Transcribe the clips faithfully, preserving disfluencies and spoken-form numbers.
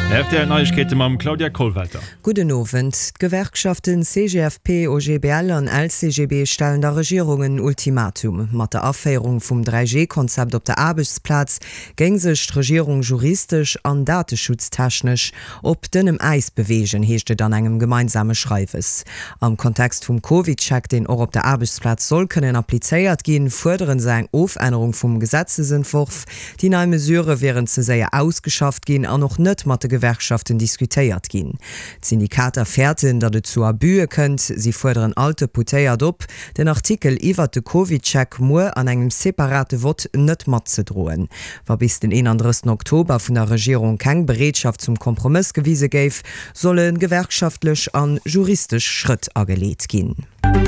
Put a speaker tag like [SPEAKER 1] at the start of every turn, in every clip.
[SPEAKER 1] R T L Neuigkeiten mam Claudia Kohlwalter.
[SPEAKER 2] Guten Abend. Gewerkschaften C G F P, O G B L und L C G B stellen der Regierung ein Ultimatum. Mit der Abfeierung vom drei G Konzept auf der Arbeitsplatz ging sich die Regierung juristisch und datenschutztechnisch auf dünnem Eis bewegen, heißt es dann einem gemeinsamen Schreibes. Am Kontext vom Covid-Check, den auch auf der Arbeitsplatz soll können appliziert gehen, fordern sie eine Aufänderung vom Gesetzesentwurf. Die neue Mesure wären zu sehr ausgeschafft gehen, auch noch nicht mit der Gewerkschaften diskutiert gin. Syndikater fährten, dat et zu abüe könnt, sie fordern alte putéiert op, den Artikel iwwer de Covid-Check mo an engem separate Wort net mat ze drohen. War bis den einunddreißigsten Oktober vun der Regierung keng Beredschaft zum Kompromiss gewiese geif, sollen gewerkschaftlich an juristisch Schritt ageleet gin.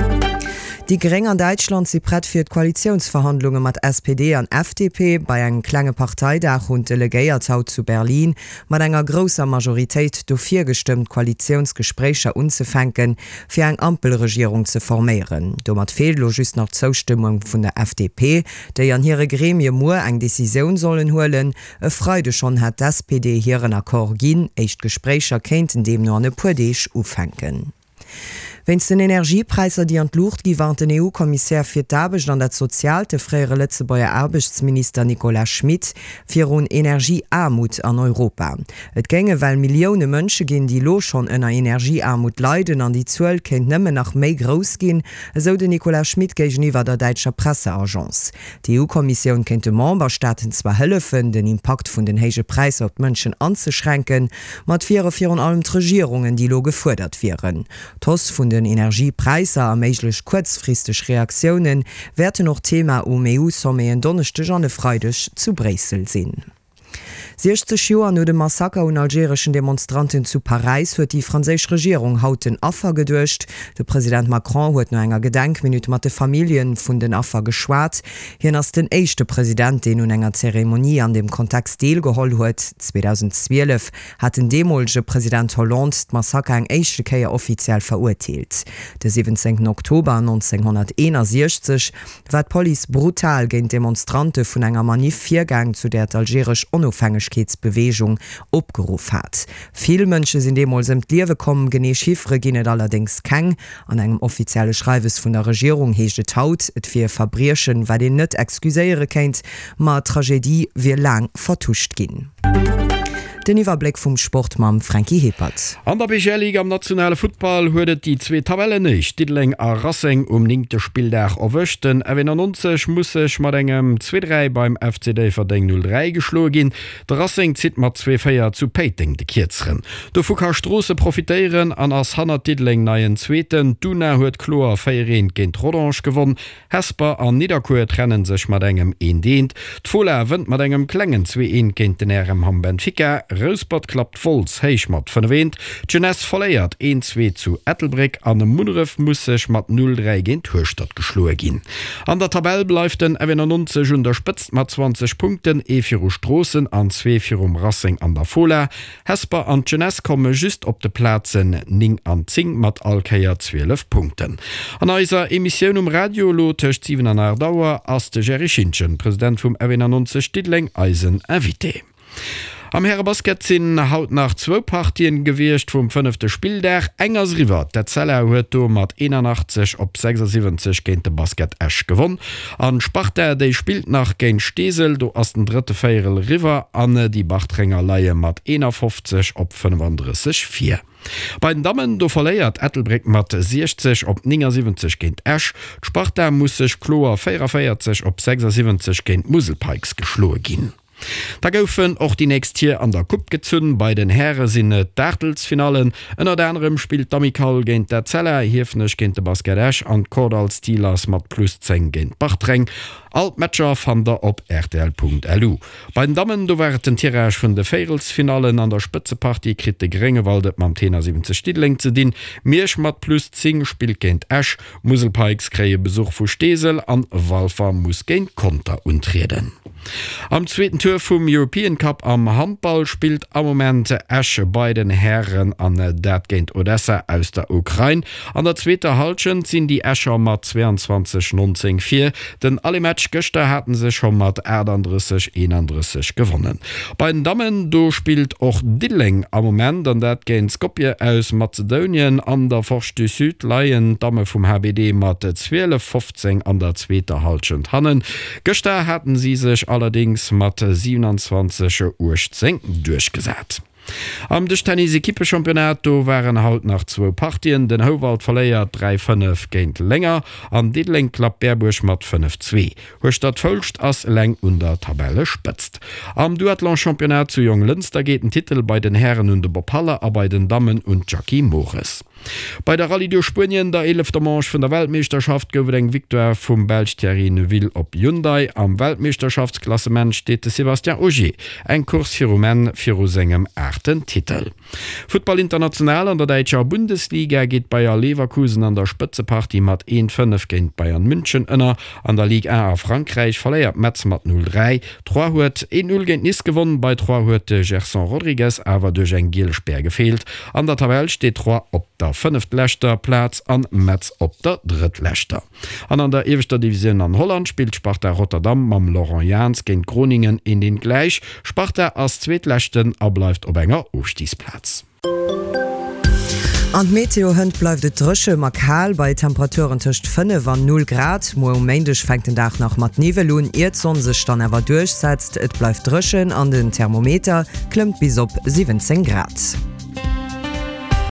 [SPEAKER 2] Die Gering an Deutschland sie brett für die Koalitionsverhandlungen mit S P D und F D P bei einem kleinen Parteitag und Delegierthaut zu Berlin mit einer großer Majorität dafür gestimmt, Koalitionsgespräche anzufangen, für eine Ampelregierung zu formieren. Damit fehlt just noch Zustimmung von der F D P, die an ihre Gremien nur eine Decision sollen holen. Eine Freude schon hat S P D hier einen Akkord gin, echt Gespräche könnten dem nur eine Pudisch aufhängen. Wenn es den Energiepreiser die an Luft gewarnt den E U-Kommissär für d'Arbeit an der Sozial, der frühere Lützebauer Arbeitsminister Nicolas Schmidt, für eine Energiearmut an Europa. Es ginge, weil Millionen Menschen gehen, die lo schon in einer Energiearmut leiden, an die Zoll kennt nimmer nach mehr groß gehen, so der Nicolas Schmidt gegenüber der deutschen Presseagenz. Die E U-Kommission kennt den Memberstaaten zwar helfen, den Impact von den hohen Preisen auf die Menschen anzuschränken, mit vier für allem die Regierungen, die lo gefordert wären. Das von den Energiepreise a méiglech kurzfristig Reaktionen werden noch Thema um E U-Somme en Donnerstag an Freitag zu Brüssel sinn. sechzig Joer no dem Massaker un algerischen Demonstranten zu Paris huet die franzésich Regierung hauten Affer gedurcht. De Präsident Macron huet no enger Gedenkminute mat de Familien vun den Affer geschwaart. Hien ass den eischchte Präsident, den un enger Zeremonie an dem Kontext deelgeholl huet. zweitausendzwölf hat den demolsche Präsident Hollande d Massaker eng eischchte Käier offiziell verurteilelt. De siebzehnten Oktober neunzehnhunderteinundsechzig war d Police brutal géint Demonstrante vun enger Manif-Viergang zu der algerisch Unabhängigkeitsbewegung opgerufen hat. Viele Menschen sind demals im Liewe kommen, gene Chiffre gehen allerdings keng. An einem offiziellen Schreiben von der Regierung hechte Taut, et für Verbriechen, weil den nicht exkuséiere kennt, ma Tragödie wie lang vertuscht gehen. Den Überblick vom Sport mam Frankie Heppert.
[SPEAKER 1] An der B G Liga am nationale Football huet die zwei Tabellen nicht. Diddling a Racing um ninkte Spieldach erwëchten. neunzig muss sech mat engem zwei drei beim F C D verdeng null drei geschlo gin. Der Racing zit mat zwei Feier zu Peiting de Kirzeren. Do Fuka Strosse profitieren an ass Hanner Diddling neien Zzweten. Duna huet Chlor Feieren géint Rodange gewonnen. Hesper an Niederkur trennen sech mat engem een deint. D'Foler wënd mat engem klengen zwei een géint den Ärem ham Benfica. Rosebud klappt volls heich mat verwent. Jeunesse verleiert een zwei zu Ettelbrick an dem Munref muss sech mat null drei gegen Hörstadt geschloe gin. An der Tabelle bleibt den neunzig unterspitzt mat zwanzig Punkten, e für Strossen an zwei für um Racing an der Fola. Hesper an Jeunesse komme just op de Plätzen ning an zing mat Alkeier zwölf Punkten. An eiser Emission um Radio lotecht sieben an Dauer as de Jerry Schinchen, Präsident vom neunzig Diddling Eisen invité. Am Herrebasket sinn haut nach zwei Partien gewircht vum fünfte Spieldach engers River. Der Zeller huet mat einundachtzig op sechsundsiebzig géint de Basket Esch gewonnen. An Sparta déi spielt nach géint Stesel, do ass den dritte Feierel River an die Bachtränger Leiie mat einundfünfzig op fünfunddreißig vier. Bei den Damen do verléiert Ettelbrick mat sechzig op neunundsiebzig géint Esch. Sparta muss sech Chlor vierundvierzig op sechsundsiebzig géint Muselpikes geschloe gin. Da goufen och die nächst hier an der Kupp gezünn bei den Herre sinne Dartelsfinalen. Ennner der anderem spielt Damikal géint der Zeller, Hiefnech géint de Basket an Cordal Steelers mat plus zehn géint Bachtreng. Alt Matscher fan der op R T L punkt L U. Bei den Damen do wäret den Tirage vun de Fairelsfinalen an der Spitzepartie krit de Grengewaldet mam siebzig Stidling ze din. Mirsch mat plus zehn spielt géint Esch, Muselpikes kree Besuch vu Stesel an Walfer muss géint Konter untreden. Am zweiten Tour vom European Cup am Handball spielt am Moment Esche bei den Herren an dat gegen Odessa aus der Ukraine. An der zweiten Halschen sind die Escher mat zweiundzwanzig neunzehn vier, denn alle Matchgöster hatten sich schon mat dreiunddreißig einunddreißig gewonnen. Bei den Damen do spielt auch Dilling am Moment an dat gegen Skopje aus Mazedonien an der Forste Süd Laien Dame vom H B D mat zwölf fünfzehn an der zweiten Halschen hannen. Göster hatten sie sich allerdings mat siebenundzwanzig Uhr durchgesetzt. Am de Tennis-Ekippe-Championato waren haut nach zwei Partien, den Howald verleiert drei fünf géint länger, an Diedling klappt Berbusch mat fünf zwei. Hochstadt Völscht ass leng unter Tabelle spëtzt. Am Duathlon-Championat zu Jung Lünster geht ein Titel bei den Herren und de Bopalle, a bei den Damen und Jackie Morris. Bei der Rallye durch Spanien der elfte Manche von der Weltmeisterschaft gouf eng Victor vum Belg Thierry Neuville op Hyundai. Am Weltmeisterschaftsklassement steht Sebastian Ogier, eng Kurs fir Romain fir segem achten Titel. Football international an der Deutscher Bundesliga geht Bayer Leverkusen an der Spitzepartie mat eins fünf gegen Bayern München ënner. An der Ligue eins a Frankreich verleiert Metz mat null drei. Trois huet eins null gegen Nice gewonnen, bei Trois huet Gerson Rodriguez awer durch eng Gelsperr gefehlt. An der Tabelle steht Trois op der fünftlächter Platz an Metz op der drittlächter. An an der ewigster Division an Holland spielt Sparta Rotterdam mam Laurent Jans gegen Groningen in den gleich. Sparta als zweitlächten abläuft op enger Aufstiegsplatz.
[SPEAKER 2] An Meteo hënd bleif de Drësche makal bei Temperaturen tcht fünf an null Grad. Mo Mendech fängt den Dach nach mat Nivelun ihr Sonn sech dann ewer durchsetzt. Et bleif drëschen an den Thermometer klemmt bis op siebzehn Grad.